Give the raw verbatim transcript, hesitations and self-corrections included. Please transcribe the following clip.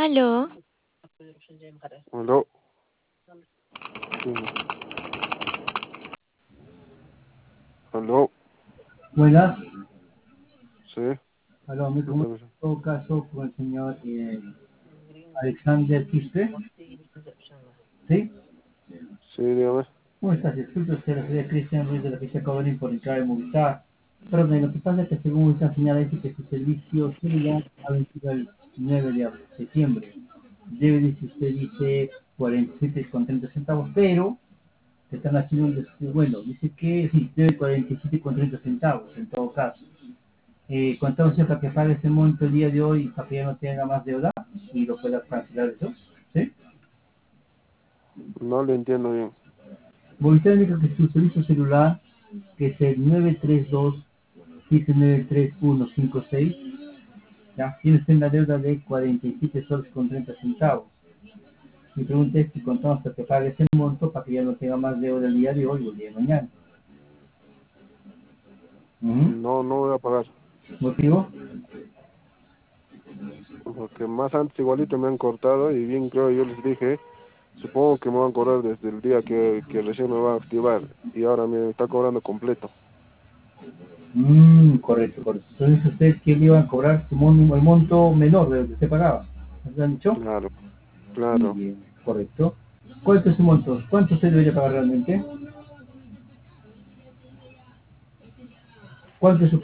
Aló, Aló. Mm. Aló. Buenas. Sí. Aló, me ¿Qué comunico tal? en todo caso con el señor eh, Alexander Quispe. ¿Sí? Sí, dígame. ¿Cómo estás? Disculpe, usted, la señora Cristian Ruiz de la agencia Cobrin por entrar en Movistar. Perdón, lo que pasa es que según esta señal dice que su servicio celular ha vencido el nueve de septiembre. Debe decir, usted dice cuarenta y siete con treinta centavos, pero te están haciendo un des- bueno, dice que sí, debe cuarenta y siete con treinta centavos en todo caso. Eh, contamos para que pague ese monto el día de hoy para que ya no tenga más deuda y lo pueda cancelar eso. ¿Sí? No le entiendo bien. Movistar indica que su servicio celular, que es el nueve tres dos, siete nueve tres, uno cinco seis, ya tiene usted una deuda de cuarenta y siete soles con treinta centavos. Mi pregunta es si contamos para que pague ese monto para que ya no tenga más deuda el día de hoy o el día de mañana. Ujú. No, no voy a pagar. ¿Motivo? Porque más antes igualito me han cortado y bien creo yo les dije, supongo que me van a cobrar desde el día que, que recién me va a activar y ahora me está cobrando completo. Mm, correcto, correcto. Entonces usted que le iba a cobrar su mon- el monto menor de lo que usted pagaba. ¿Me han dicho? Claro, Muy claro. bien, correcto. ¿Cuánto es su monto? ¿Cuánto usted debería pagar realmente? ¿Cuánto es su